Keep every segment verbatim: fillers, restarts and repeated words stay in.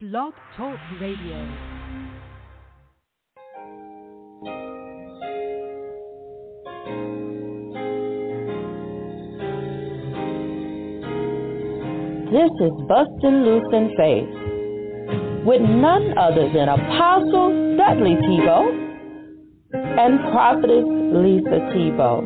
Blog Talk Radio. This is Bustin' Loose in Faith with none other than Apostle Dudley Tebow and Prophetess Lisa Tebow.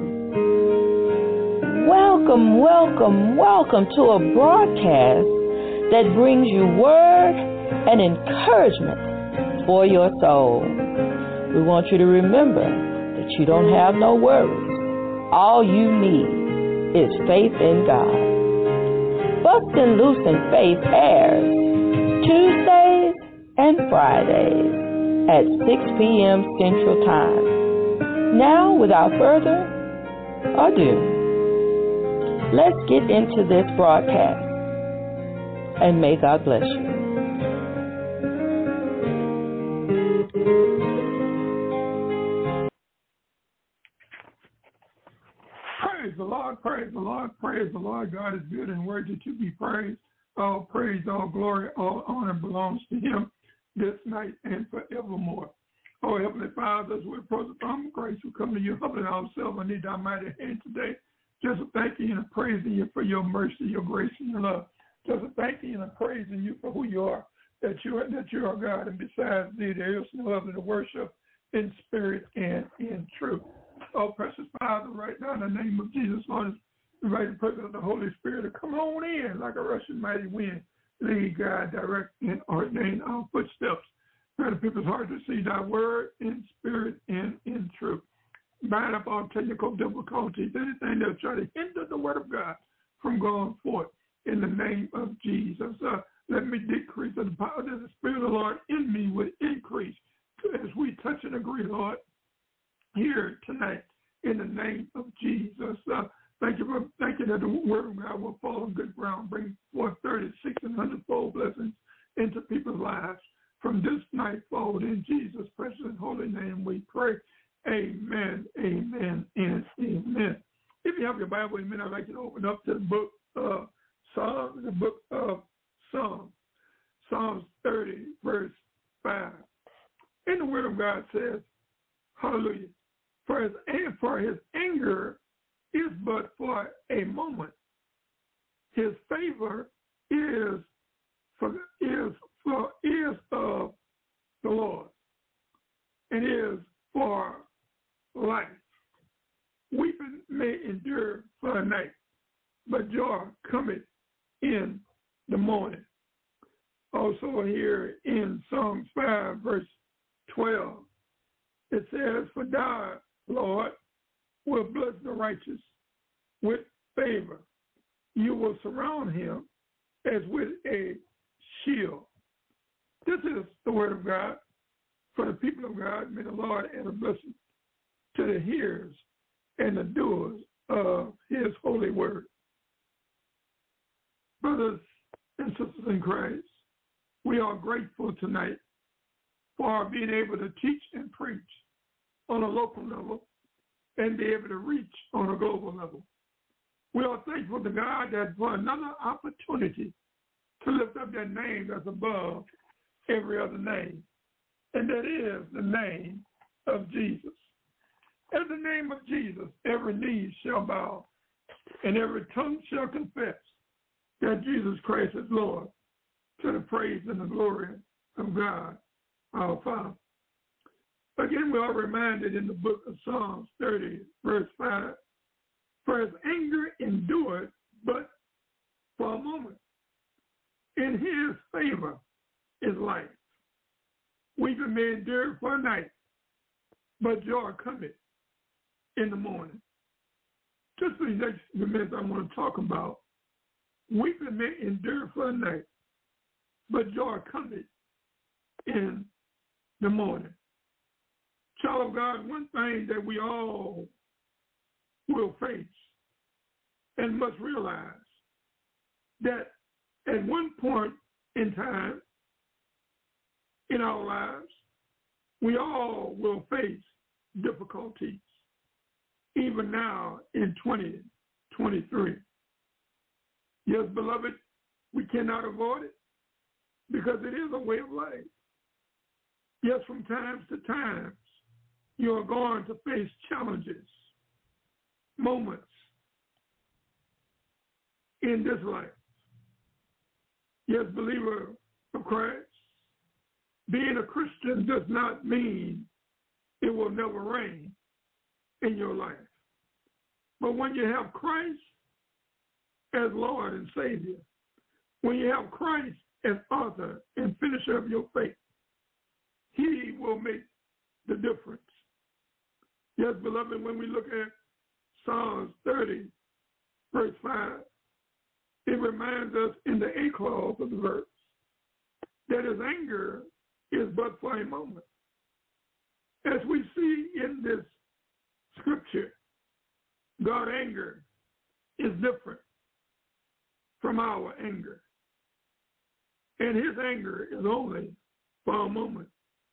Welcome, welcome, welcome to a broadcast that brings you word and encouragement for your soul. We want you to remember that you don't have no worries. All you need is faith in God. Bustin' Loose in Faith airs Tuesdays and Fridays at six p.m. Central Time. Now, without further ado, let's get into this broadcast, and may God bless you. Praise the Lord, praise the Lord, praise the Lord. God is good and worthy to be praised. All praise, all glory, all honor belongs to Him this night and forevermore. Oh, Heavenly Father, as we approach the throne of grace, we come to you humbling ourselves and need thy mighty hand today. Just thanking you and praising you for your mercy, your grace, and your love. Just thanking you and praising you for who you are, that you are, that you are God, and besides thee there is no other to worship in spirit and in truth. Oh, precious Father, right now in the name of Jesus, Lord, invite the presence of the Holy Spirit to come on in like a rushing mighty wind. Lead, guide, direct, and ordain our footsteps. Grant the people's heart to see thy word in spirit and in truth. Bind up all technical difficulties, anything that will try to hinder the word of God from going forth in the name of Jesus. Uh, let me decrease, and the power of the Spirit of the Lord in me will increase as we touch and agree, Lord, here tonight in the name of Jesus. Uh, thank you for thank you that the word of God will fall on good ground, bring forth thirty, sixty, and one hundred fold blessings into people's lives. From this night forward, in Jesus' precious and holy name we pray. Amen, amen, and amen. If you have your Bible, amen, I'd like you to open up to the book of Psalms, the book of Psalms, Psalms thirty, verse five. And the word of God says, hallelujah, for his, for his anger is but for a moment. His favor is for, is for, is of the Lord, and is for life. Weeping may endure for a night, but joy cometh in the morning. Also here in Psalm five, verse twelve, it says, for thou, Lord, will bless the righteous with favor. You will surround him as with a shield. This is the word of God for the people of God. May the Lord add a blessing to the hearers and the doers of his holy word. Brothers and sisters in Christ, we are grateful tonight for our being able to teach and preach on a local level and be able to reach on a global level. We are thankful to God that for another opportunity to lift up that name that's above every other name, and that is the name of Jesus. At the name of Jesus, every knee shall bow, and every tongue shall confess that Jesus Christ is Lord, to the praise and the glory of God, our Father. Again, we are reminded in the book of Psalms thirty, verse five, for his anger endured but for a moment. In his favor is life. Weeping may endure for a night, but joy cometh in the morning. Just for the next few minutes, I want to talk about weeping may endure for a night, but joy cometh in the morning. Child of God, one thing that we all will face and must realize that at one point in time in our lives, we all will face difficulties, even now in twenty twenty-three. Yes, beloved, we cannot avoid it. because it is a way of life. Yes, from time to time, you are going to face challenges, moments in this life. Yes, believer of Christ, being a Christian does not mean it will never rain in your life. But when you have Christ as Lord and Savior, when you have Christ as author and finisher of your faith, he will make the difference. Yes, beloved, when we look at Psalms thirty, verse five, it reminds us in the A clause of the verse that his anger is but for a moment. As we see in this scripture, God's anger is different from our anger. And his anger is only for a moment.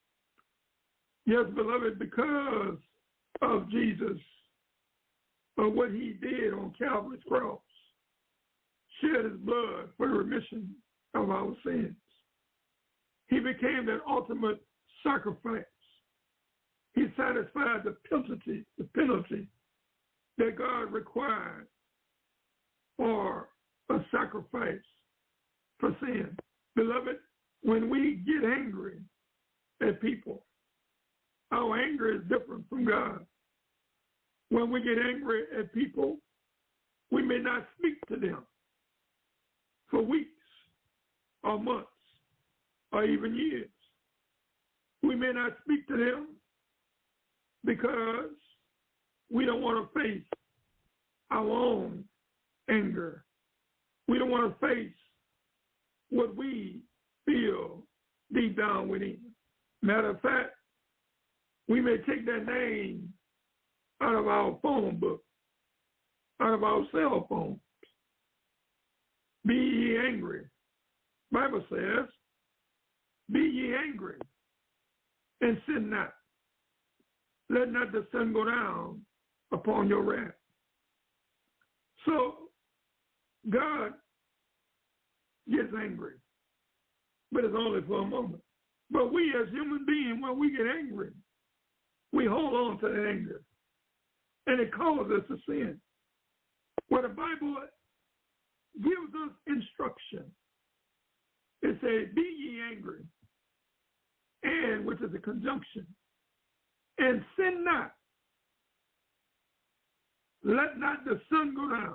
Yes, beloved, because of Jesus, of what he did on Calvary's cross, shed his blood for the remission of our sins. He became that ultimate sacrifice. He satisfied the penalty, the penalty that God required for a sacrifice for sin. Beloved, when we get angry at people, our anger is different from God. When we get angry at people, we may not speak to them for weeks or months or even years. We may not speak to them because we don't want to face our own anger. We don't want to face what we feel deep down within. Matter of fact, we may take that name out of our phone book, out of our cell phones. Be ye angry. Bible says, be ye angry and sin not. Let not the sun go down upon your wrath. So God gets angry, but it's only for a moment. But we as human beings, when we get angry, we hold on to the anger, and it causes us to sin. Where the Bible gives us instruction, it says, be ye angry, and, which is a conjunction, and sin not. Let not the sun go down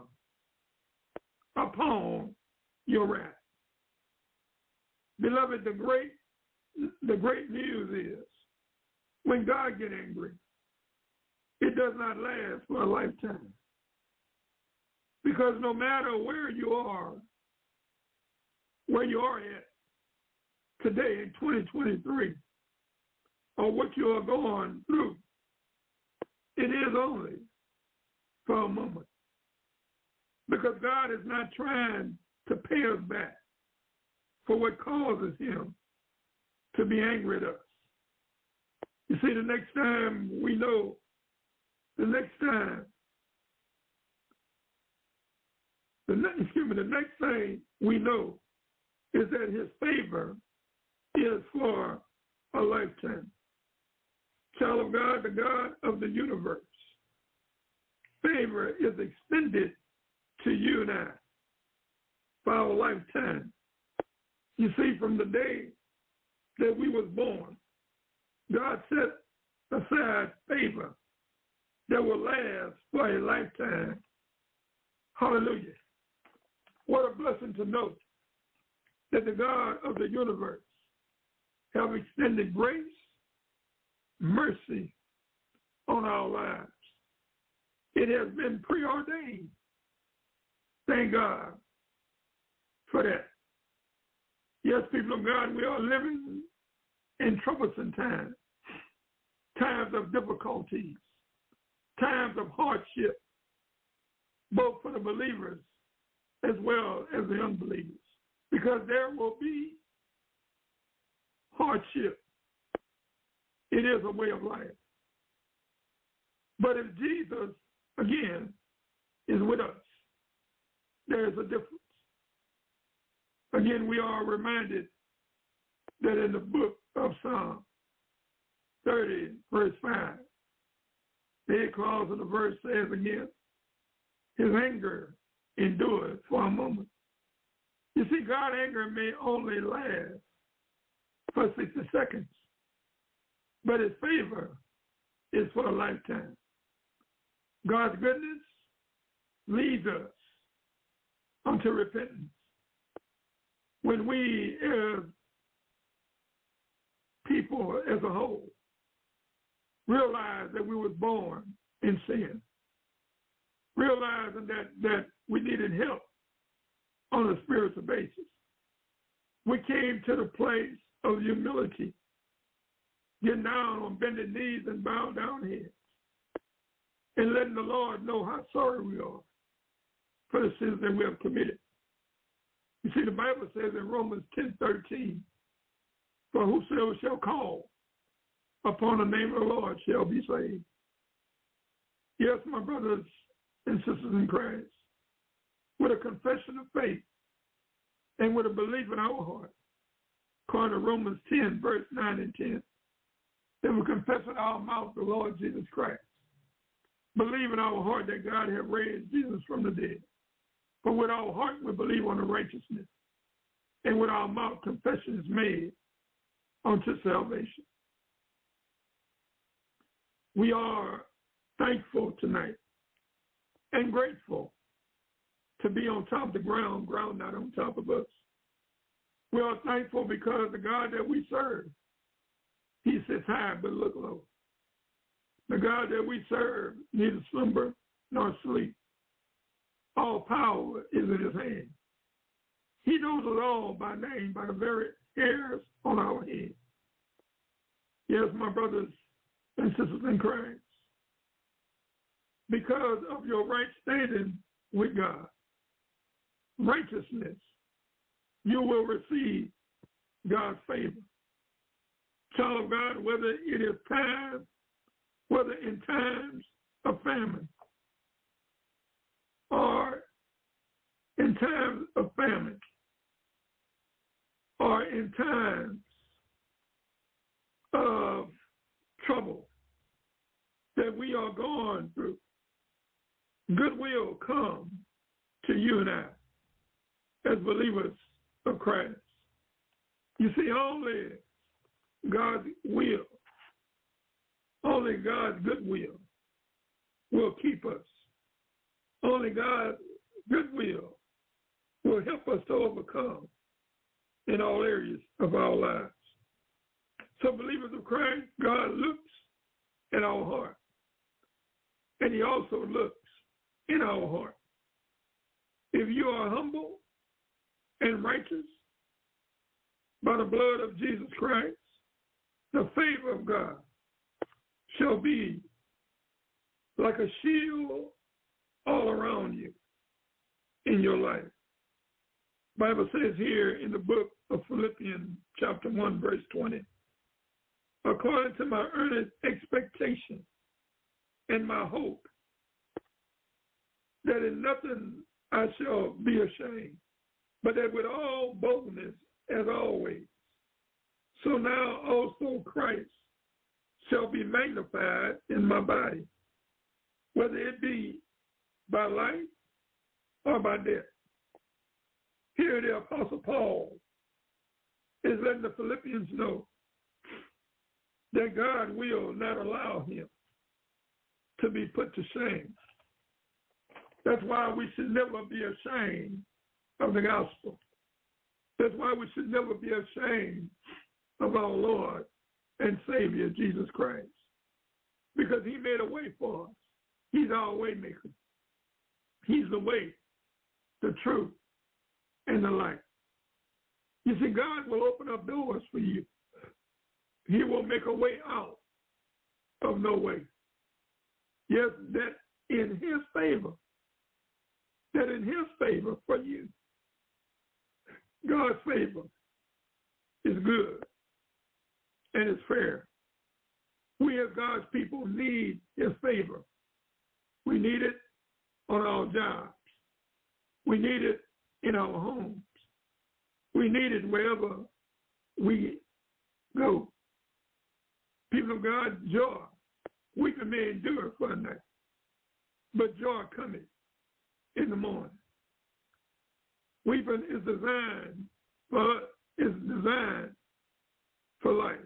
upon your wrath. Beloved, the great, the great news is, when God gets angry, it does not last for a lifetime. Because no matter where you are, where you are at today in twenty twenty-three, or what you are going through, it is only for a moment. Because God is not trying to pay us back for what causes him to be angry at us. You see, the next time we know, the next time, the next, excuse me, the next thing we know is that his favor is for a lifetime. Child of God, the God of the universe, favor is extended to you and I for our lifetime. You see, from the day that we was born, God set aside favor that will last for a lifetime. Hallelujah. What a blessing to know that the God of the universe have extended grace, mercy on our lives. It has been preordained. Thank God for that. Yes, people of God, we are living in troublesome times, times of difficulties, times of hardship, both for the believers as well as the unbelievers, because there will be hardship. It is a way of life. But if Jesus, again, is with us, there is a difference. Again, we are reminded that in the book of Psalm thirty, verse five, the eighth clause of the verse says again, his anger endures for a moment. You see, God's anger may only last for sixty seconds, but his favor is for a lifetime. God's goodness leads us unto repentance. When we, as people as a whole, realize that we were born in sin, realizing that, that we needed help on a spiritual basis, we came to the place of humility, getting down on bended knees and bowing down heads, and letting the Lord know how sorry we are for the sins that we have committed. You see, the Bible says in Romans ten thirteen, for whosoever shall call upon the name of the Lord shall be saved. Yes, my brothers and sisters in Christ, with a confession of faith and with a belief in our heart, according to Romans ten, verse nine and ten, that we confess with our mouth the Lord Jesus Christ, believe in our heart that God has raised Jesus from the dead. For with our heart we believe on the righteousness, and with our mouth confession is made unto salvation. We are thankful tonight and grateful to be on top of the ground, ground not on top of us. We are thankful because the God that we serve, he sits high but look low. The God that we serve neither slumber nor sleep. All power is in his hand. He knows us all by name, by the very hairs on our head. Yes, my brothers and sisters in Christ, because of your right standing with God, righteousness, you will receive God's favor. Child of God, whether it is time, whether in times of famine, or in times of famine, or in times of trouble that we are going through, good will come to you and I as believers of Christ. You see, only God's will, only God's goodwill will keep us. Only God's goodwill will help us to overcome in all areas of our lives. So believers of Christ, God looks at our heart, and he also looks in our heart. If you are humble and righteous by the blood of Jesus Christ, the favor of God shall be like a shield all around you in your life. The Bible says here in the book of Philippians chapter one, verse twenty, according to my earnest expectation and my hope, that in nothing I shall be ashamed, but that with all boldness as always, so now also Christ shall be magnified in my body, whether it be by life or by death. Here the Apostle Paul is letting the Philippians know that God will not allow him to be put to shame. That's why we should never be ashamed of the gospel. That's why we should never be ashamed of our Lord and Savior, Jesus Christ, because he made a way for us. He's our way maker. He's the way, the truth, and the light. You see, God will open up doors for you. He will make a way out of no way. Yes, that in his favor, that in his favor for you, God's favor is good and it's fair. We as God's people need his favor. We need it on our jobs. We need it in our homes. We need it wherever we go. People of God, joy. Weeping may endure for a night, but joy cometh in the morning. Weeping is designed for is designed for life,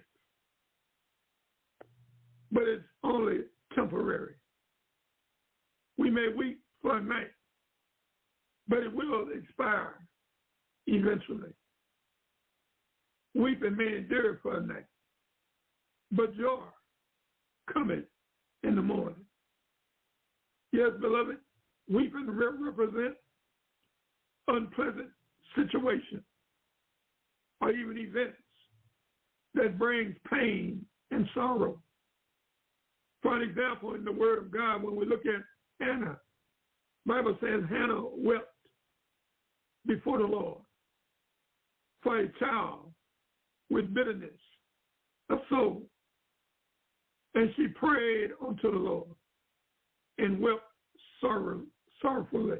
but it's only temporary. We may weep for a night, but it will expire eventually. Weeping may endure for a night, but joy cometh in the morning. Yes, beloved, weeping represents unpleasant situations or even events that brings pain and sorrow. For an example, in the Word of God, when we look at Hannah, the Bible says Hannah wept before the Lord for a child with bitterness of soul. And she prayed unto the Lord and wept sorrow, sorrowfully.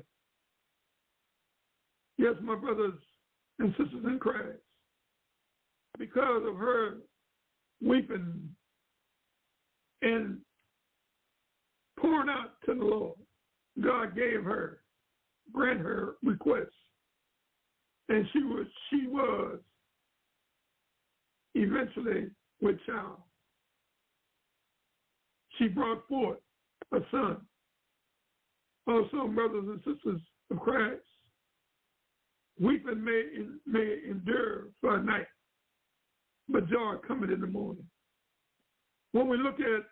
Yes, my brothers and sisters in Christ, because of her weeping and pouring out to the Lord, God gave her, grant her request. And she was, she was eventually with child. She brought forth a son. Also, brothers and sisters of Christ, weeping may, may endure for a night, but joy cometh in the morning. When we look at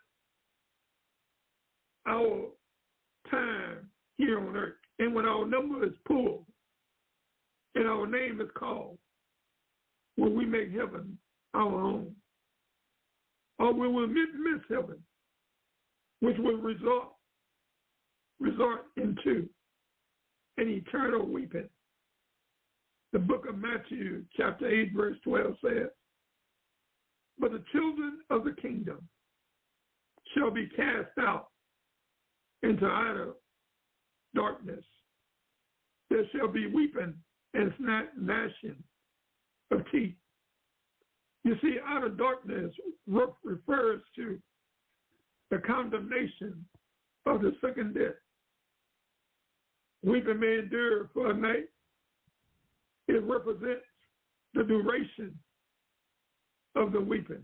our time here on earth, and when our number is pulled, and our name is called, when we make heaven our home, or when we miss heaven, which will result, resort into an eternal weeping. The book of Matthew, chapter eight, verse twelve says, but the children of the kingdom shall be cast out into outer darkness. There shall be weeping and gnashing of teeth. You see, outer darkness refers to the condemnation of the second death. Weeping may endure for a night. It represents the duration of the weeping.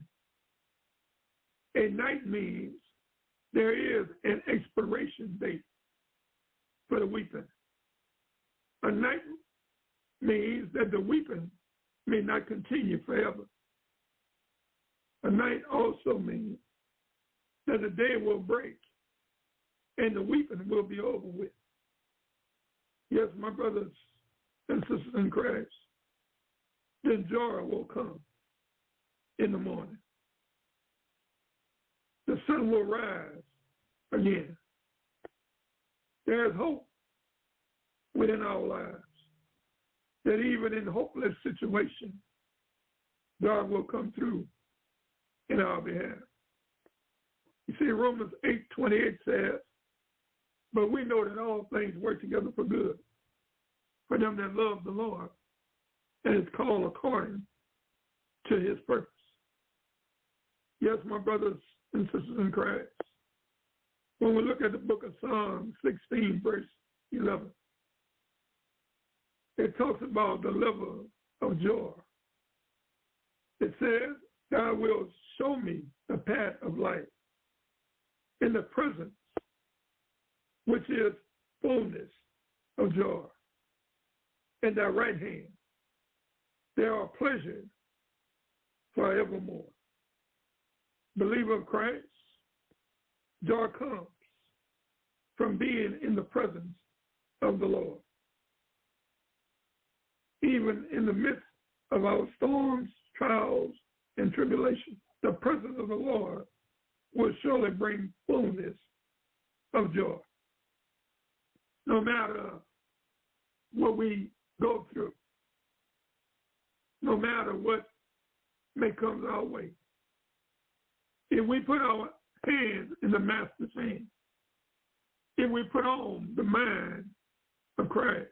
A night means there is an expiration date for the weeping. A night means that the weeping may not continue forever. A night also means that the day will break and the weeping will be over with. Yes, my brothers and sisters in Christ, then joy will come in the morning. The sun will rise again. There is hope within our lives that even in hopeless situations, God will come through in our behalf. You see, Romans eight twenty-eight says, but we know that all things work together for good for them that love the Lord and is called according to his purpose. Yes, my brothers and sisters in Christ, when we look at the book of Psalms sixteen, verse eleven, it talks about the level of joy. It says, God will show me the path of life in the presence, which is fullness of joy. In thy right hand, there are pleasures forevermore. Believer of Christ, joy comes from being in the presence of the Lord. Even in the midst of our storms, trials, and tribulations, the presence of the Lord will surely bring fullness of joy. No matter what we go through, no matter what may come our way, if we put our hands in the Master's hand, if we put on the mind of Christ,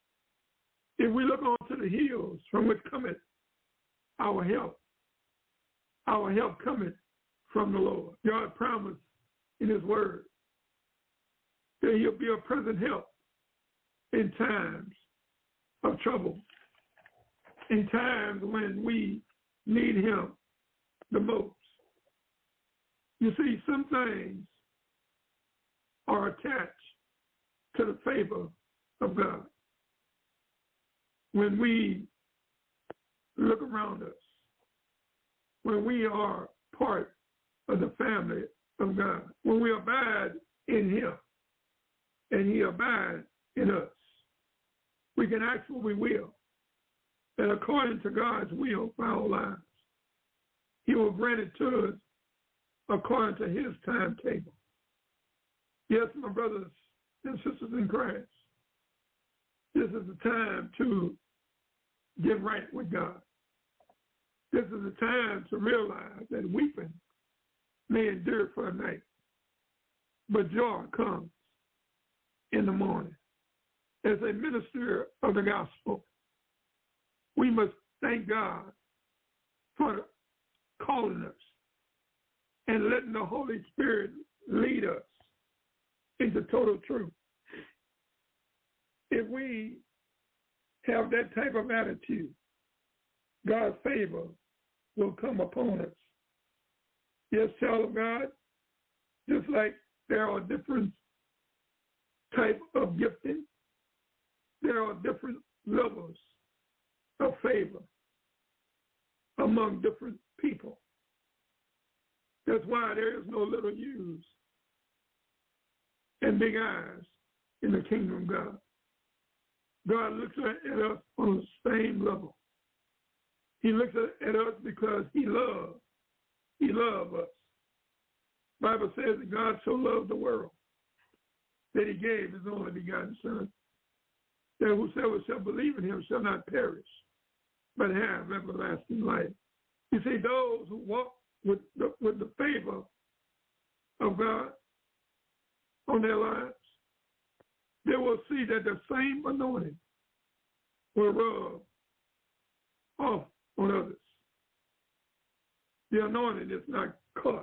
if we look onto the hills from which cometh our help, our help cometh from the Lord. God promised in his word that he'll be a present help in times of trouble, in times when we need him the most. You see, some things are attached to the favor of God. When we look around us, when we are part of the family of God, when we abide in him and he abides in us, we can ask what we will. And according to God's will for our lives, he will grant it to us according to his timetable. Yes, my brothers and sisters in Christ, this is the time to get right with God. This is the time to realize that weeping may endure for a night, but joy comes in the morning. As a minister of the gospel, we must thank God for calling us and letting the Holy Spirit lead us into total truth. If we have that type of attitude, God's favor will come upon us. Yes, child of God, just like there are different types of gifting, there are different levels of favor among different people. That's why there is no little U's and big I's in the kingdom of God. God looks at us on the same level. He looks at us because he loves. He loves us. The Bible says that God so loved the world that he gave his only begotten Son, that whosoever shall believe in him shall not perish, but have everlasting life. You see, those who walk with the, with the favor of God on their lives, they will see that the same anointing will rub off on others. The anointing is not caught.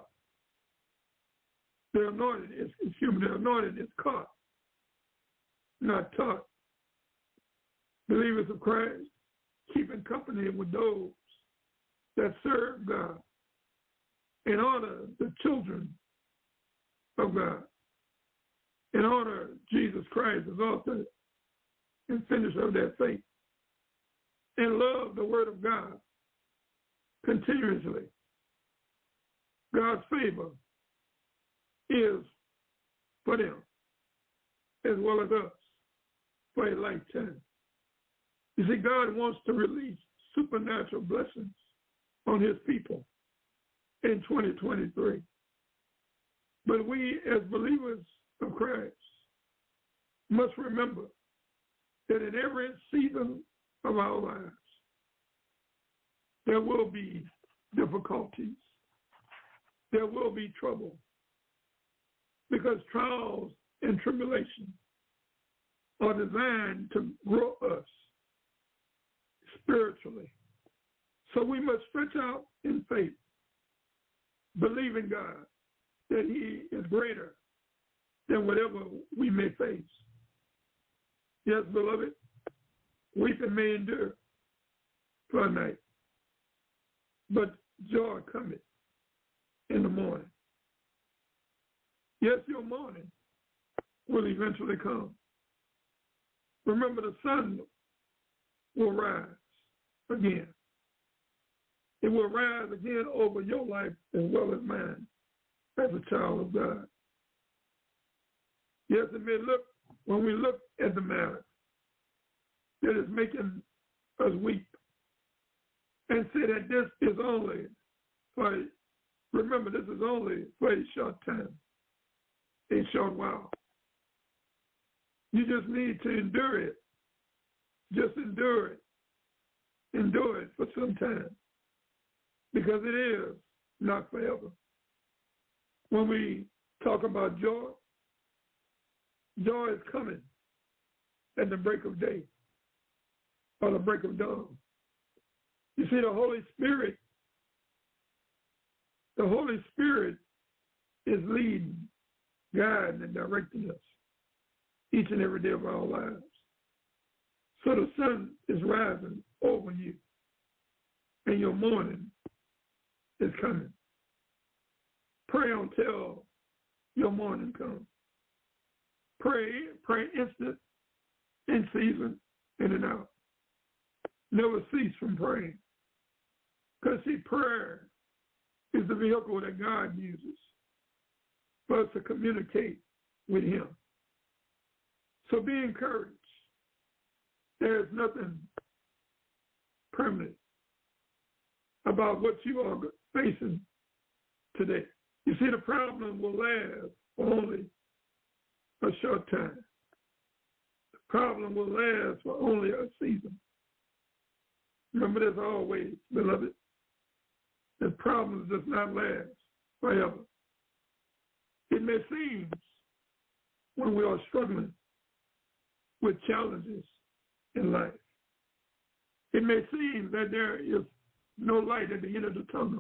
The anointing is, excuse me, the anointing is caught, not taught. Believers of Christ, keeping company with those that serve God and honor the children of God and honor Jesus Christ as author and finisher of their faith and love the word of God continuously. God's favor is for them as well as us for a lifetime. You see, God wants to release supernatural blessings on his people in twenty twenty-three. But we as believers of Christ must remember that in every season of our lives, there will be difficulties. There will be trouble, because trials and tribulations are designed to grow us spiritually. So we must stretch out in faith, believe in God that he is greater than whatever we may face. Yes, beloved, weeping may endure for a night, but joy cometh in the morning. Yes, your morning will eventually come. Remember, the sun will rise again. It will rise again over your life as well as mine as a child of God. Yes, it may look, when we look at the matter, that is making us weep and say that this is only for, remember, this is only for a short time, a short while. You just need to endure it. Just endure it. Endure it for some time, because it is not forever. When we talk about joy, joy is coming at the break of day or the break of dawn. You see, the Holy Spirit The Holy Spirit is leading, guiding, and directing us each and every day of our lives. So the sun is rising over you, and your morning is coming. Pray until your morning comes. Pray, pray instant, in season, in and out. Never cease from praying. Because, see, prayer is the vehicle that God uses for us to communicate with him. So be encouraged. There is nothing permanent about what you are facing today. You see, the problem will last for only a short time. The problem will last for only a season. Remember this always, beloved. The problem does not last forever. It may seem when we are struggling with challenges in life, it may seem that there is no light at the end of the tunnel.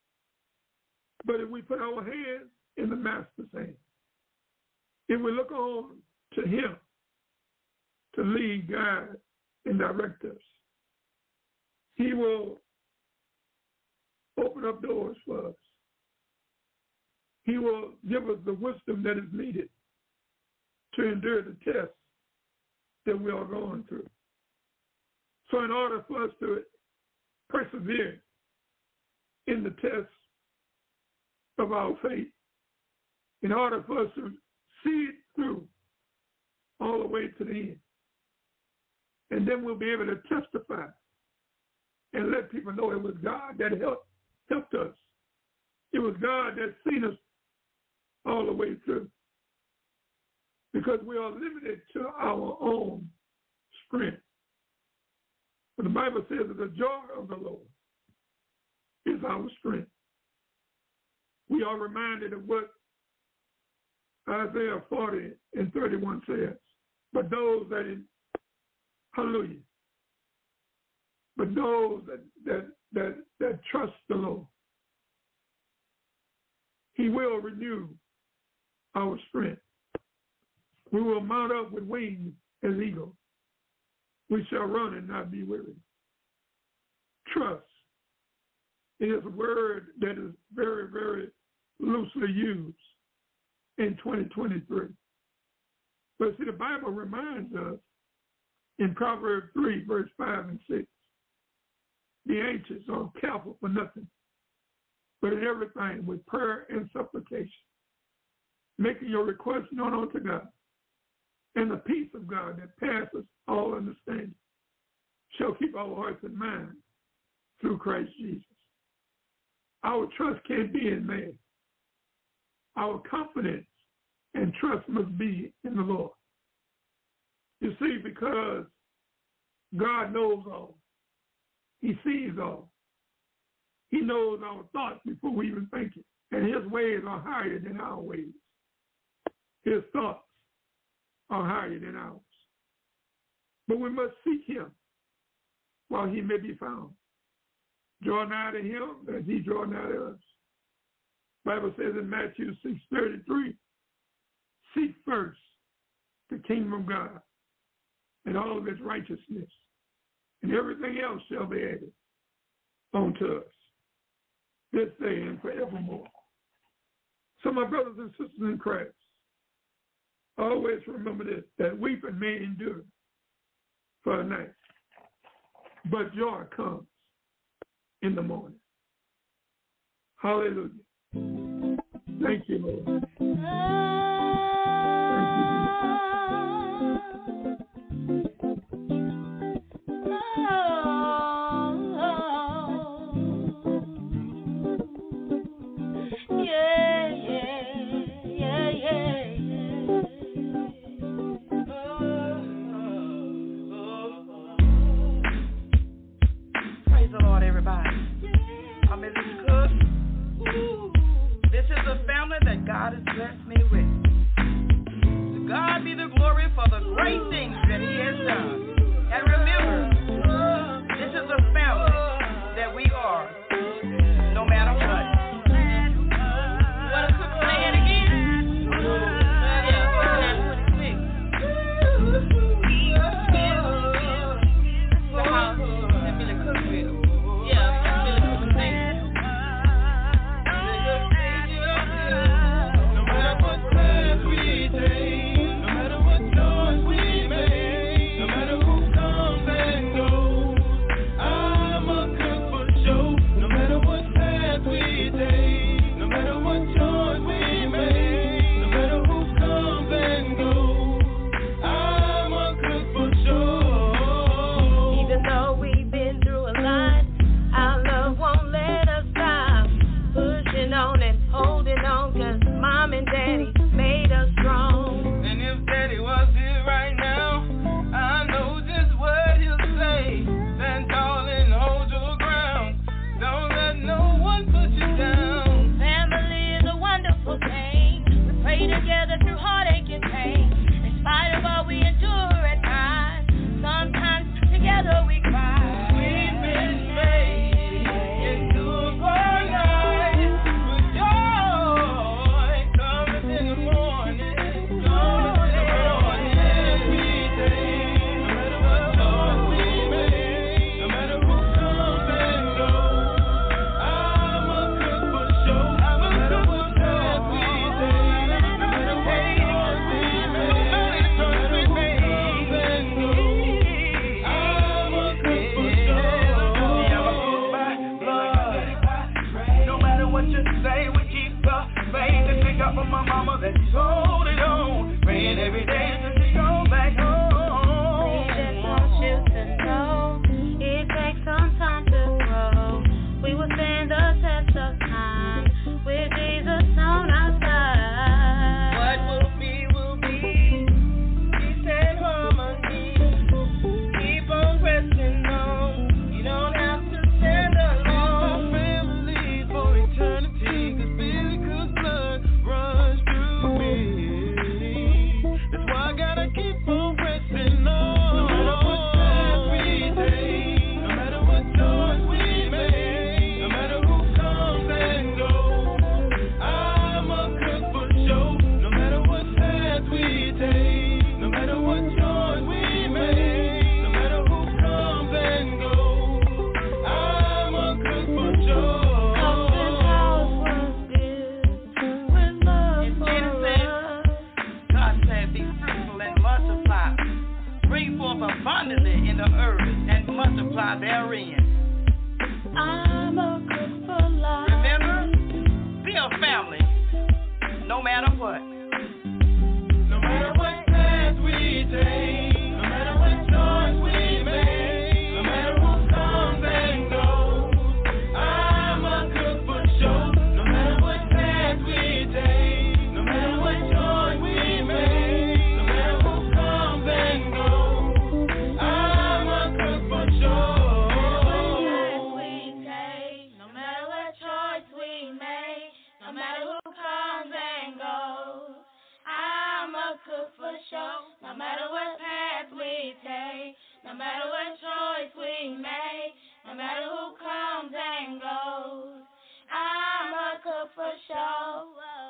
But if we put our hands in the Master's hand, if we look on to him to lead, guide, and direct us, he will open up doors for us. He will give us the wisdom that is needed to endure the test that we are going through. So in order for us to persevere in the test of our faith, in order for us to see it through all the way to the end, and then we'll be able to testify and let people know it was God that helped, helped us. It was God that seen us all the way through. Because we are limited to our own strength. But the Bible says that the joy of the Lord is our strength. We are reminded of what Isaiah forty and thirty-one says. But those that, in, hallelujah, but those that, that, that, that trust the Lord, he will renew our strength. We will mount up with wings as eagles. We shall run and not be weary. Trust is a word that is very, very loosely used in twenty twenty-three. But see, the Bible reminds us in Proverbs three, verse five and six, be anxious or careful for nothing, but in everything with prayer and supplication, making your request known unto God. And the peace of God that passes all understanding shall keep our hearts and minds through Christ Jesus. Our trust can't be in man. Our confidence and trust must be in the Lord. You see, because God knows all. He sees all. He knows our thoughts before we even think it. And his ways are higher than our ways. His thoughts are higher than ours. But we must seek him while he may be found. Draw nigh to him as he draw nigh to us. The Bible says in Matthew six thirty-three, seek first the kingdom of God and all of its righteousness, and everything else shall be added unto us this day and forevermore. So my brothers and sisters in Christ, always remember this, that weeping may endure for a night, but joy comes in the morning. Hallelujah. Thank you, Lord. God has blessed me with. To God be the glory for the great things her mama that she's holding on, praying every day until she goes back home. We just want you to know it takes some time to grow. We will stand the test of time with Jesus on our side. What will be, will be. Peace and harmony. Keep on pressing on. You don't have to stand alone. Family for eternity, 'cause baby, 'cause blood runs through me. That's why I gotta keep on pressing on. No matter what path we take, no matter what choice we make, no matter who comes and goes, I'm a cook for show. No matter what path we take, no matter what choice we make, no matter who comes and goes, I'm a cook for show. Open house was built with love And for Jesus said, us. God said, be fruitful and multiply. Bring forth abundantly in the earth and multiply therein. I'm a cook for life. Remember, be a family, no matter what. No matter what path we take, no matter what choice we make, no matter who comes and goes, I'm a cook for show. No matter what path we take, no matter what choice we make, no matter who comes and goes, I'm a cook for show. We take, no matter what choice we make, no matter who comes and goes, I'm a cook for show. No matter what path we take, no matter what choice we make, no matter who comes and goes, I'm a cook for show.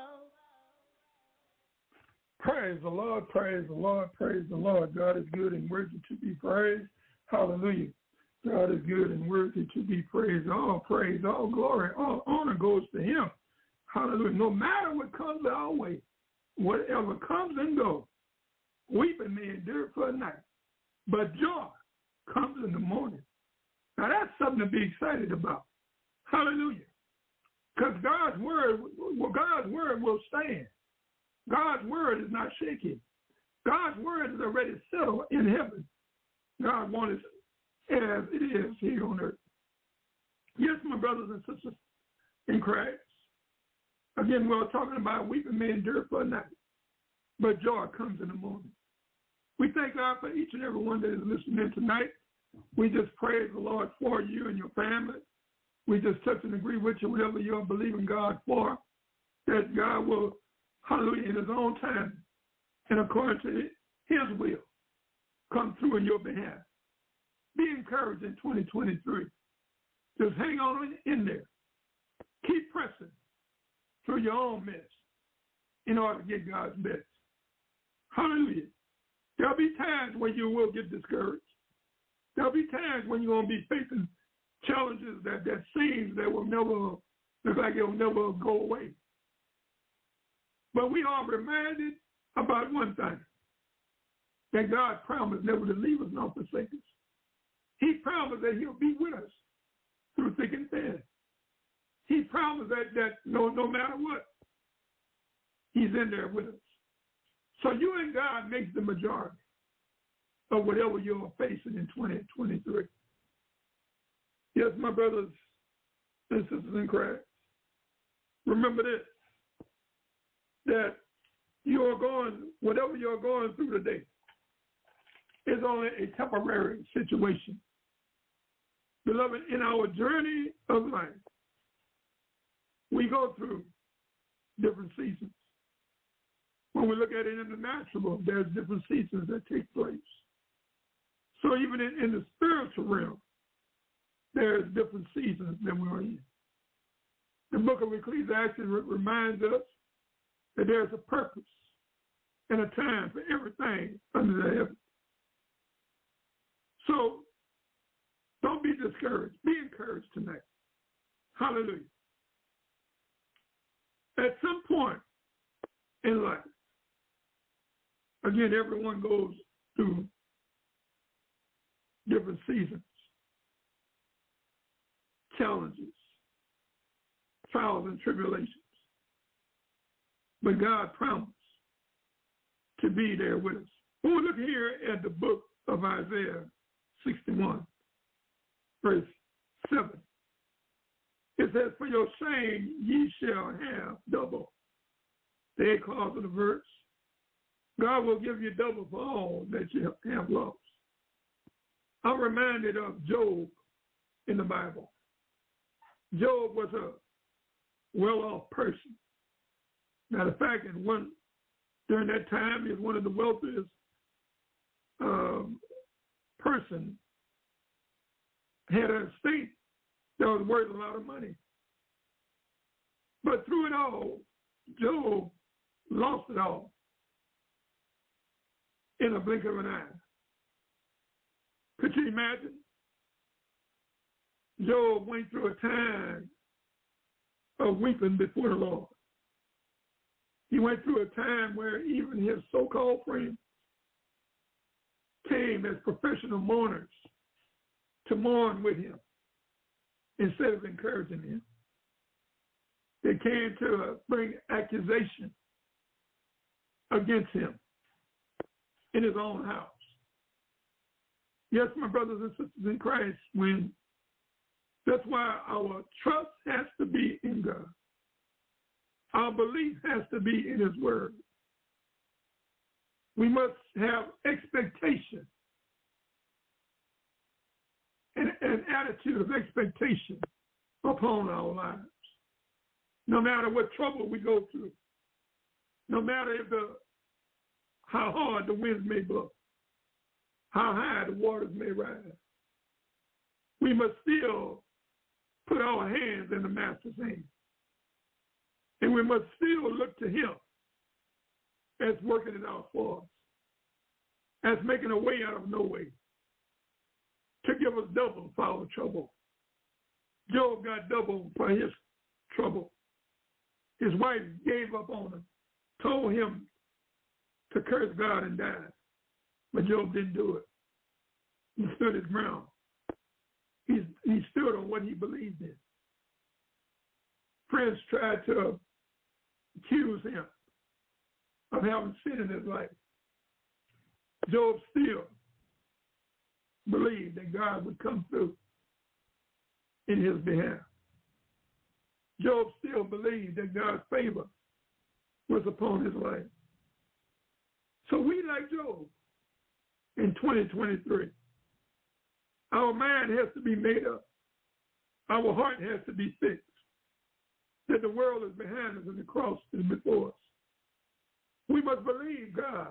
Praise the Lord, praise the Lord, praise the Lord. God is good and worthy to be praised. Hallelujah. God is good and worthy to be praised. All praise, all glory, all honor goes to him. Hallelujah. No matter what comes our way, whatever comes and goes, weeping may endure for a night, but joy comes in the morning. Now that's something to be excited about. Hallelujah. Because God's word, well, God's word will stand. God's word is not shaky. God's word is already settled in heaven. God wants it as it is here on earth. Yes, my brothers and sisters in Christ. Again, we're talking about weeping may endure for a night, but joy comes in the morning. We thank God for each and every one that is listening tonight. We just praise the Lord for you and your family. We just touch and agree with you whatever you're believing God for, that God will, hallelujah, in his own time and according to his will, come through in your behalf. Be encouraged in twenty twenty-three. Just hang on in there. Keep pressing through your own mess in order to get God's best. Hallelujah. There'll be times when you will get discouraged. There'll be times when you're going to be facing challenges that, that seems that will never, look like it will never go away. But we are reminded about one thing, that God promised never to leave us nor forsake us. He promised that he'll be with us through thick and thin. He promised that, that no, no matter what, he's in there with us. So you and God makes the majority of whatever you're facing in twenty twenty-three. Yes, my brothers and sisters in Christ, remember this, that you are going, whatever you're going through today is only a temporary situation. Beloved, in our journey of life, we go through different seasons. When we look at it in the natural, there's different seasons that take place. So even in, in the spiritual realm, there's different seasons that we're in. The book of Ecclesiastes reminds us that there's a purpose and a time for everything under the heaven. So don't be discouraged. Be encouraged tonight. Hallelujah. At some point in life, again, everyone goes through different seasons, challenges, trials and tribulations. but God promised to be there with us. We'll look here at the book of Isaiah sixty-one, verse seven. It says, for your shame ye shall have double. The eighth clause of the verse. God will give you double for all that you have lost. I'm reminded of Job in the Bible. Job was a well-off person. Matter of fact, in one, during that time, he was one of the wealthiest um, person, had an estate that was worth a lot of money. But through it all, Job lost it all in a blink of an eye. Could you imagine? Job went through a time of weeping before the Lord. He went through a time where even his so-called friends came as professional mourners to mourn with him instead of encouraging him. They came to uh, bring accusation against him in his own house. Yes, my brothers and sisters in Christ, when that's why our trust has to be in God. Our belief has to be in his word. We must have expectation, and an attitude of expectation upon our lives. No matter what trouble we go through, no matter if the, how hard the winds may blow, how high the waters may rise, we must still put our hands in the Master's hand. And we must still look to him as working it out for us, as making a way out of no way, to give us double for our trouble. Job got double for his trouble. His wife gave up on him, told him to curse God and die. But Job didn't do it. He stood his ground. He, he stood on what he believed in. Friends tried to accuse him of having sin in his life. Job still believed that God would come through in his behalf. Job still believed that God's favor was upon his life. So we, like Job, in twenty twenty-three, our mind has to be made up. Our heart has to be fixed. That the world is behind us and the cross is before us. We must believe God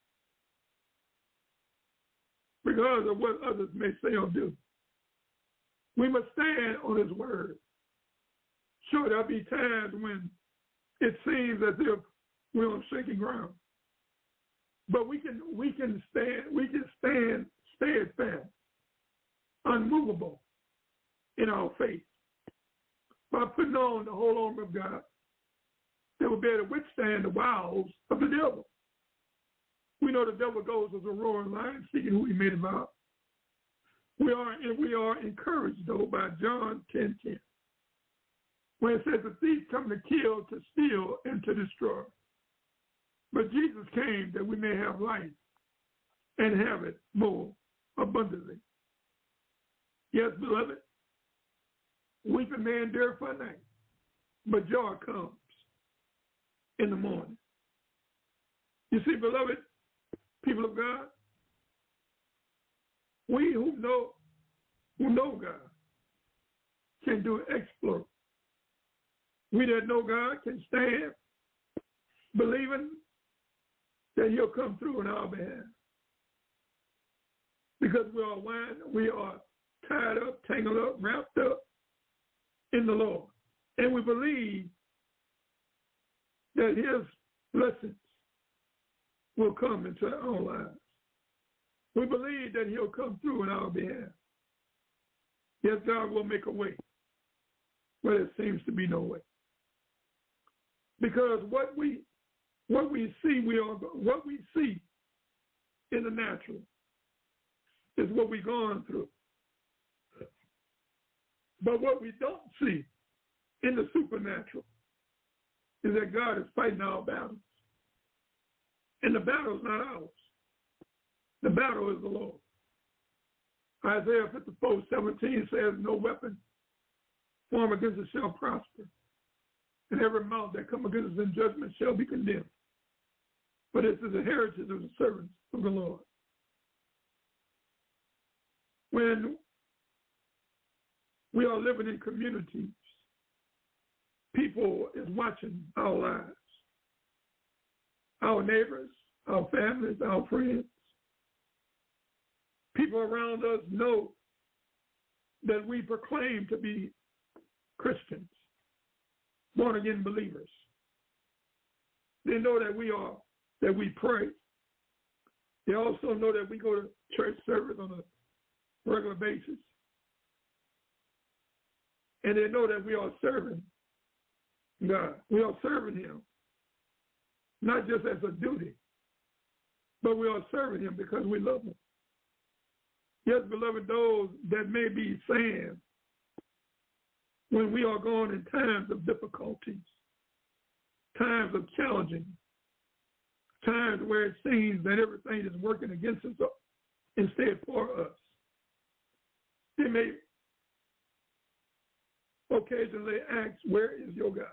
regardless of what others may say or do. We must stand on his word. Sure, there'll be times when it seems as if we're on shaky ground. But we can we can stand, we can stand steadfast, unmovable in our faith, by putting on the whole armor of God that will be able to withstand the wiles of the devil. We know the devil goes as a roaring lion, seeking who he may devour. We are, and we are encouraged, though, by John ten ten, when it says, the thief come to kill, to steal, and to destroy. But Jesus came that we may have life and have it more abundantly. Yes, beloved, weeping may endure for a night, but joy comes in the morning. You see, beloved people of God, we who know who know God can do exploits. We that know God can stand believing that he'll come through on our behalf. Because we are wind, we are tied up, tangled up, wrapped up in the Lord. And we believe that his blessings will come into our lives. We believe that he'll come through on our behalf. Yes, God will make a way where there seems to be no way. Because what we what we see, we are what we see in the natural is what we're going through. But what we don't see in the supernatural is that God is fighting our battles. And the battle is not ours. The battle is the Lord. Isaiah fifty-four seventeen says, no weapon formed against us shall prosper, and every mouth that come against us in judgment shall be condemned. But this is the heritage of the servants of the Lord. When we are living in communities, people is watching our lives. Our neighbors, our families, our friends. People around us know that we proclaim to be Christians, born-again believers. They know that we are, that we pray. They also know that we go to church service on a regular basis. And they know that we are serving God. We are serving him, not just as a duty, but we are serving him because we love him. Yes, beloved, those that may be saying when we are going in times of difficulties, times of challenging, times where it seems that everything is working against us instead for us. They may occasionally ask, where is your God?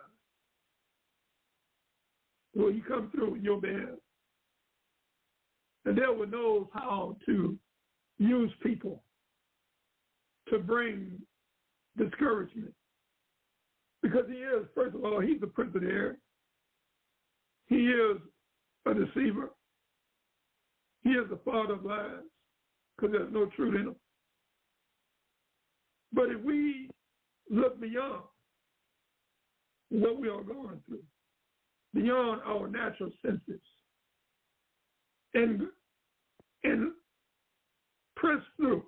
Will he come through in your behalf? The devil knows how to use people to bring discouragement. Because he is, first of all, he's the prince of the air. He is a deceiver. He is the father of lies, because there's no truth in him. But if we look beyond what we are going through, beyond our natural senses, and, and press through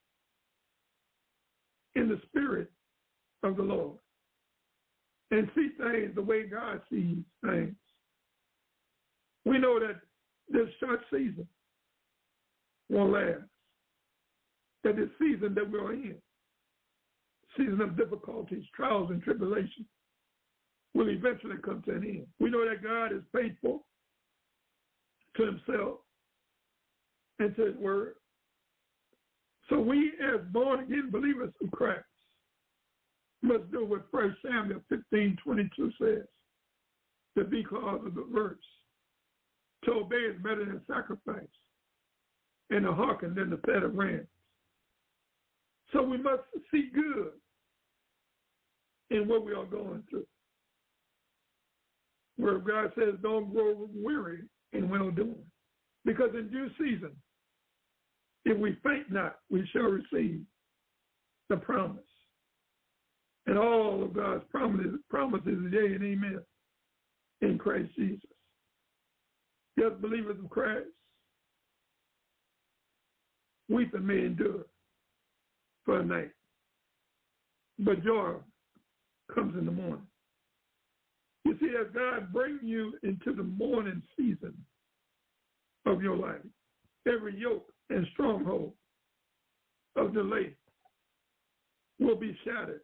in the spirit of the Lord and see things the way God sees things, we know that this short season won't last. That this season that we're in, season of difficulties, trials, and tribulations, will eventually come to an end. We know that God is faithful to himself and to his word. So we, as born-again believers of Christ, must do what First Samuel fifteen twenty-two says, the B clause of the verse. To obey is better than sacrifice, and to hearken than the fat of rams. So we must see good in what we are going through. Where God says, don't grow weary in well-doing. Because in due season, if we faint not, we shall receive the promise. And all of God's promises, promises is yea and amen in Christ Jesus. Yes, believers of Christ, weeping may endure for a night, but joy comes in the morning. You see, as God brings you into the morning season of your life, every yoke and stronghold of delay will be shattered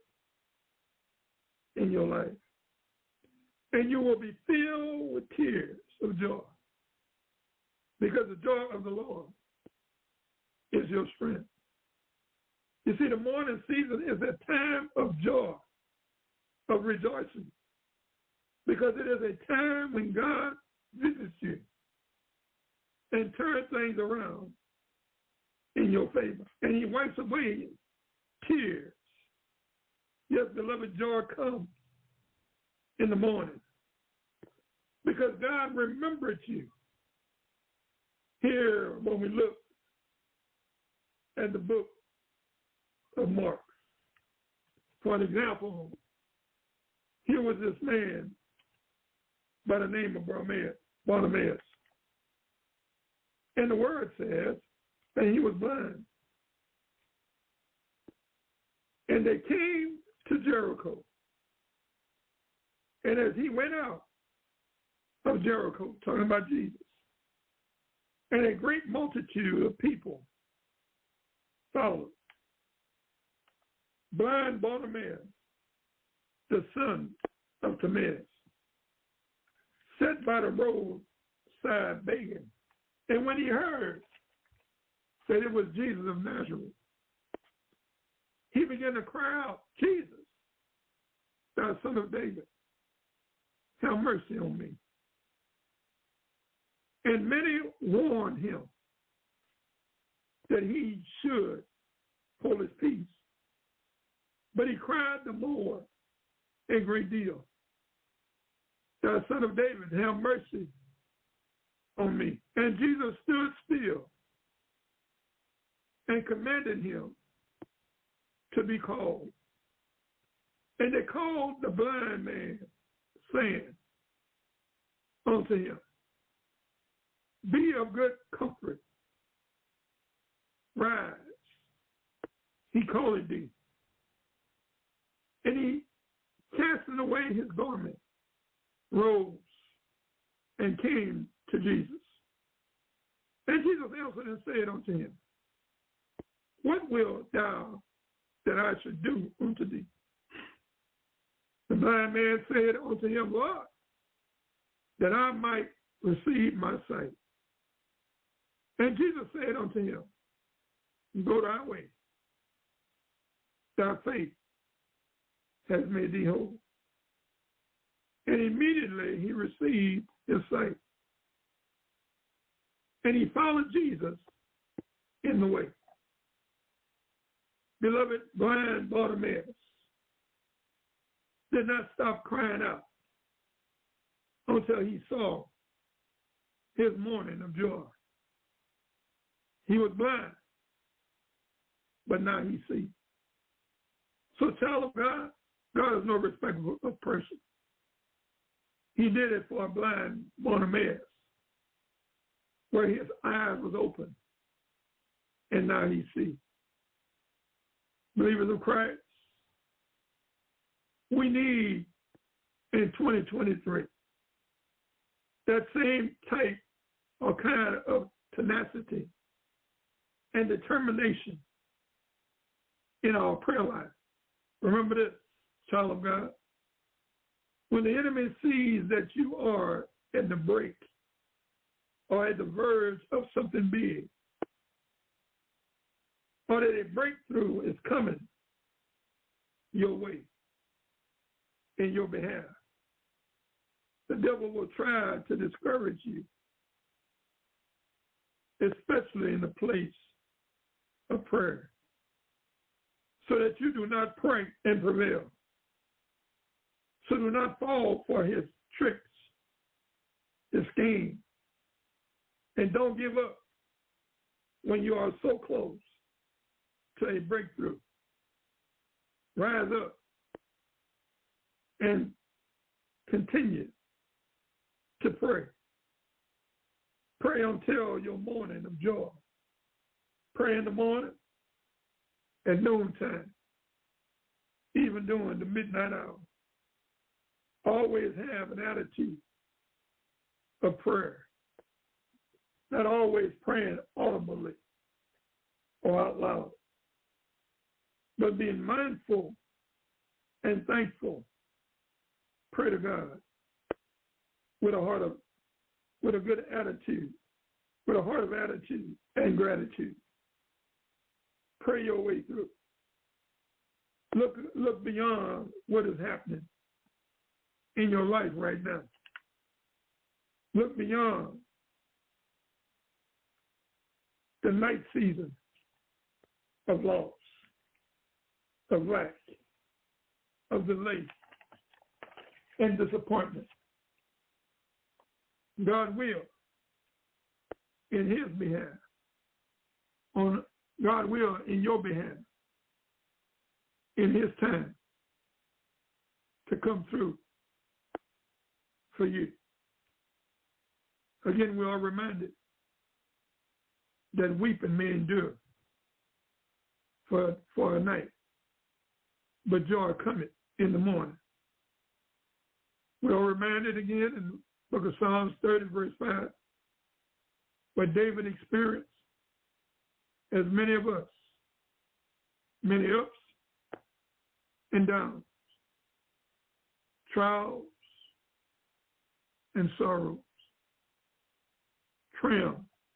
in your life. And you will be filled with tears of joy, because the joy of the Lord is your strength. You see, the morning season is a time of joy, of rejoicing, because it is a time when God visits you and turns things around in your favor. And he wipes away tears. Yes, beloved, joy comes in the morning because God remembered you. Here, when we look at the book of Mark, for an example, here was this man by the name of Bartimaeus. And the word says that he was blind. And they came to Jericho. And as he went out of Jericho, talking about Jesus, and a great multitude of people followed, blind Bartimaeus, the son of Timaeus, by the roadside begging. And when he heard that it was Jesus of Nazareth, he began to cry out, Jesus, thou son of David, have mercy on me. And many warned him that he should hold his peace. But he cried the more a great deal, thou son of David, have mercy on me. And Jesus stood still and commanded him to be called. And they called the blind man, saying unto him, be of good comfort, rise, he calleth thee. And he, casting away his garment, rose and came to Jesus. And Jesus answered and said unto him, what wilt thou that I should do unto thee? The blind man said unto him, Lord, that I might receive my sight. And Jesus said unto him, go thy way, thy faith has made thee whole. And immediately he received his sight. And he followed Jesus in the way. Beloved, blind Bartimaeus did not stop crying out until he saw his morning of joy. He was blind, but now he sees. So, child of God, God is no respecter of person. He did it for a blind Bartimaeus, where his eyes was open, and now he sees. Believers of Christ, we need in twenty twenty-three that same type or kind of tenacity and determination in our prayer life. Remember this, child of God. When the enemy sees that you are at the break or at the verge of something big, or that a breakthrough is coming your way, in your behalf, the devil will try to discourage you, especially in the place of prayer, so that you do not pray and prevail. So do not fall for his tricks, his schemes, and don't give up when you are so close to a breakthrough. Rise up and continue to pray. Pray until your morning of joy. Pray in the morning, at noontime, even during the midnight hour. Always have an attitude of prayer. Not always praying audibly or out loud, but being mindful and thankful. Pray to God with a heart of, with a good attitude, with a heart of attitude and gratitude. Pray your way through. Look, look beyond what is happening in your life right now. Look beyond the night season of loss, of lack, of delay, and disappointment. God will, in his behalf, on God will in your behalf, in his time, to come through for you. Again, we are reminded that weeping may endure for, for a night, but joy cometh in the morning. We are reminded again in the book of Psalms thirty, verse five, what David experienced, as many of us, many ups and downs, trials and sorrows, triumph,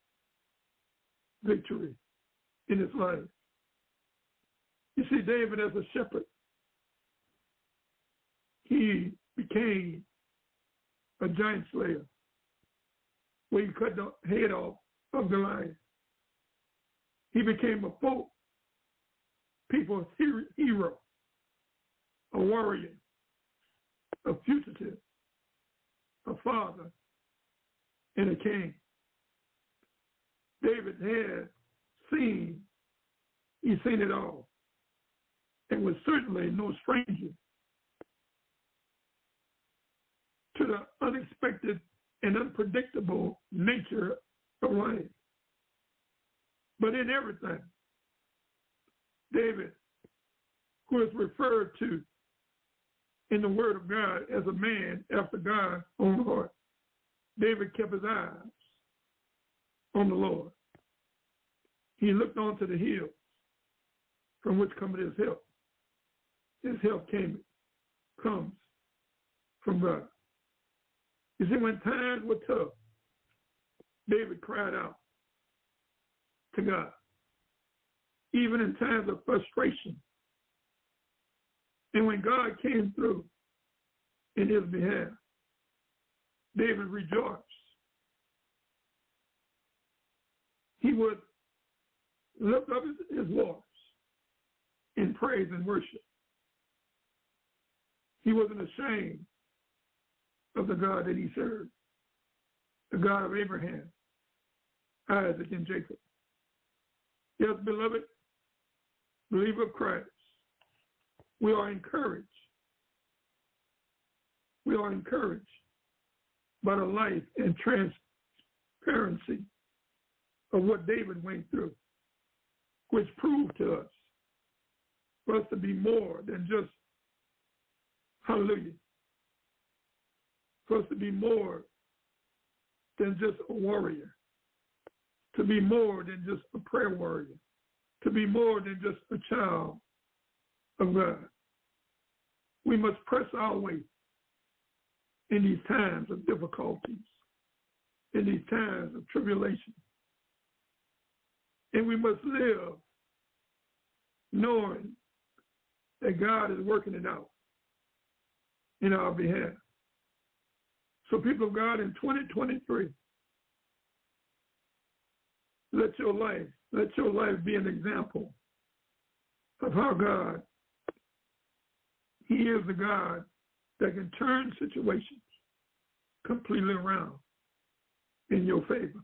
victory in his life. You see, David as a shepherd, he became a giant slayer where he cut the head off of Goliath. He became a folk, people's hero, a warrior, a fugitive, a father, and a king. David had seen, he's seen it all, and was certainly no stranger to the unexpected and unpredictable nature of life. But in everything, David, who is referred to in the Word of God as a man after God's own heart, David kept his eyes on the Lord. He looked onto the hills from which cometh his help. His help came, comes from God. You see, when times were tough, David cried out to God. Even in times of frustration. And when God came through in his behalf, David rejoiced. He would lift up his, his voice in praise and worship. He wasn't ashamed of the God that he served, the God of Abraham, Isaac, and Jacob. Yes, beloved, believer of Christ, we are encouraged. We are encouraged by the life and transparency of what David went through, which proved to us for us to be more than just, hallelujah, for us to be more than just a warrior, to be more than just a prayer warrior, to be more than just a child of God. We must press our way in these times of difficulties, in these times of tribulation. And we must live knowing that God is working it out in our behalf. So people of God, in twenty twenty-three, let your life, let your life be an example of how God, he is the God that can turn situations completely around in your favor.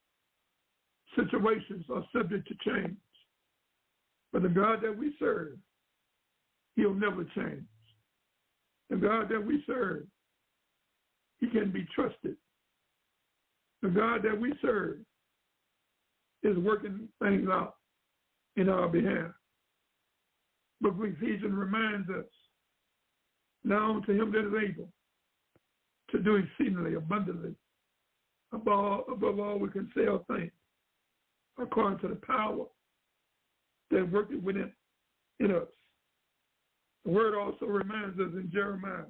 Situations are subject to change, but the God that we serve, he'll never change. The God that we serve, he can be trusted. The God that we serve is working things out in our behalf. Book of Ephesians reminds us, now to him that is able to do exceedingly abundantly above, above all we can say or think, according to the power that worketh within in us. The word also reminds us in Jeremiah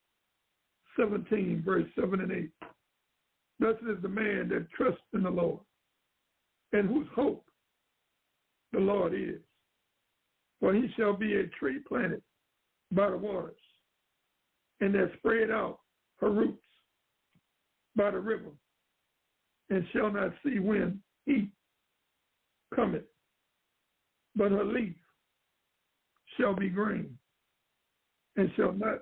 seventeen, verse seven and eight. Thus is the man that trusts in the Lord, and whose hope the Lord is. For he shall be a tree planted by the waters, and that spread out her roots by the river, and shall not see when heat cometh, but her leaf shall be green, and shall not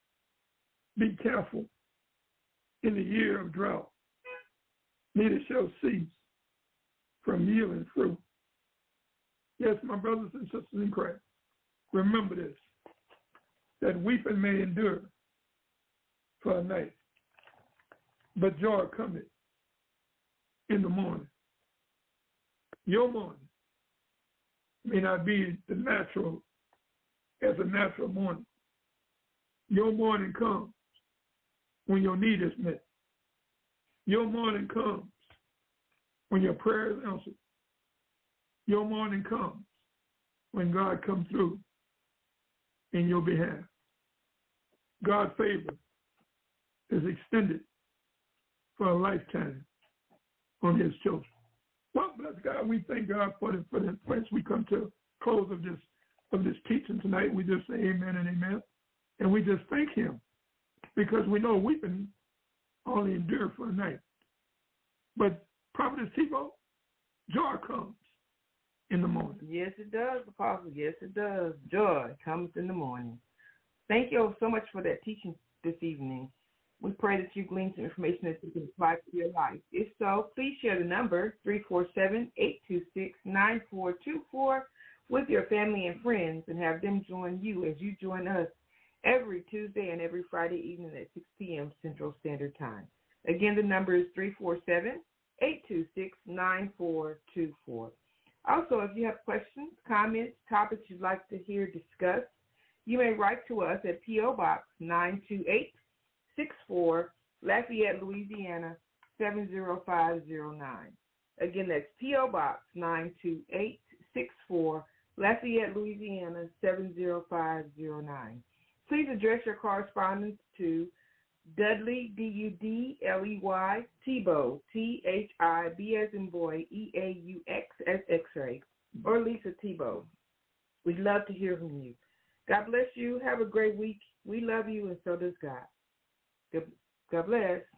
be careful in the year of drought, neither shall cease from yielding fruit. Yes, my brothers and sisters in Christ, remember this, that weeping may endure for a night, but joy cometh in the morning. Your morning may not be the natural as a natural morning. Your morning comes when your need is met. Your morning comes when your prayer is answered. Your morning comes when God comes through in your behalf. God's favor is extended for a lifetime on his children. Well, bless God, we thank God for the for the place we come to close of this of this teaching tonight. We just say amen and amen. And we just thank him because we know weeping only endure for a night. But Prophetess Tebow, joy comes in the morning. Yes, it does, Apostle. Yes, it does. Joy comes in the morning. Thank you so much for that teaching this evening. We pray that you glean some information that you can apply to your life. If so, please share the number three four seven, eight two six, nine four two four with your family and friends and have them join you as you join us every Tuesday and every Friday evening at six p.m. Central Standard Time. Again, the number is three four seven, eight two six, nine four two four. Also, if you have questions, comments, topics you'd like to hear discussed, you may write to us at P O. Box nine two eight six four, Lafayette, Louisiana, seven zero five zero nine. Again, that's P O. Box nine two eight six four, Lafayette, Louisiana, seven zero five zero nine. Please address your correspondence to Dudley, D U D L E Y, Tebow, T H I B as in boy, E A U X as X-ray, or Lisa Tebow. We'd love to hear from you. God bless you. Have a great week. We love you, and so does God. God bless.